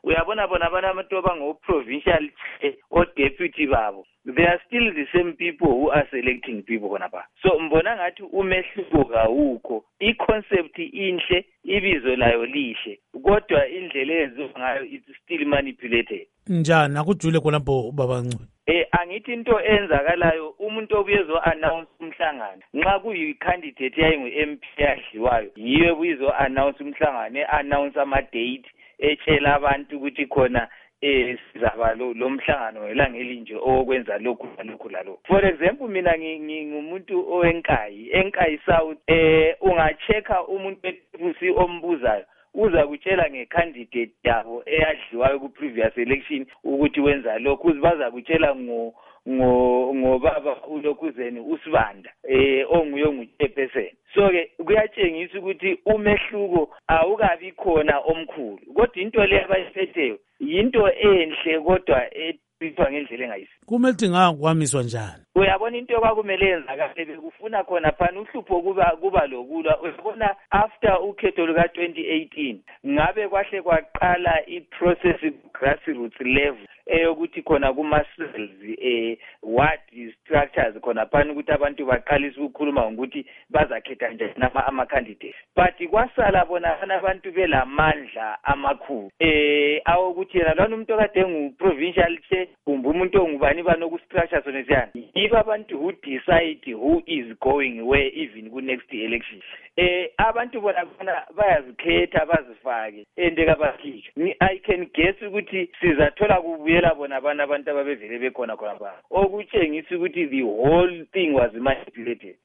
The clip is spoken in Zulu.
uyabona bona abantu abango-provincial o-deputy babo, they are still the same people who are selecting people khonapha. So mbona ngathi umehluko kawukho, i-concept inhle, ibizo layo lihle, kodwa indlela eyenziwa ngayo it's still manipulated. Njani akujule khonapho baba Ncube? Angithi into enzakalayo umuntu obuyezo-announce umhlangano nxa kuyi-candidate yayingu-MP yadliwayo yiyo buyizo-announce umhlangano e-announce ama-date etshela abantu ukuthi khona sizaba lo mhlangano ngelanga elinje okwenza lokhu lalokhu lalokhu. For example mina ngingumuntu owenkayi South, ungachecka umuntu eTusi ombuzayo uza kutshela ngecandidate yabo eyadliwayo ku-previous election ukuthi wenza lokhu, baza kutshela ngobaba uLokhuzeni uSibanda onguye ongu-chairperson. So-ke kuyatshengisa ukuthi umehluko awukabi khona omkhulu, kodwa into le abayiphetheyo yinto enhle kodwa ethithwa ngendlela engayisi. Kumele ukuthi ngakwamiswa njani? Uyabona into kwakumele yenzakale bekufuna khona phana uhlupho kuba lokulwa. Uyabona after ukhetho luka-2018 ngabe kwahle kwaqala i-process grassroots level eyokuthi khona kuma-cells ward structures khona phana ukuthi abantu baqalise ukukhuluma ngokuthi bazakhetha njani ama-candidates, but kwasala bona abantu belamandla amakhulu awokuthi yena lona umuntu okade ngu-provincial chair kumbe umuntu ongubani banoku-structure sona siyani yibo abantu who decide who is going where even ku-next election. Abantu bona bayazikhetha bazifake kabafike. I can guess ukuthi sizathola kubuyela bona abantu ababevele bekhona khona okutshengisa ukuthi the whole thing was manipulated.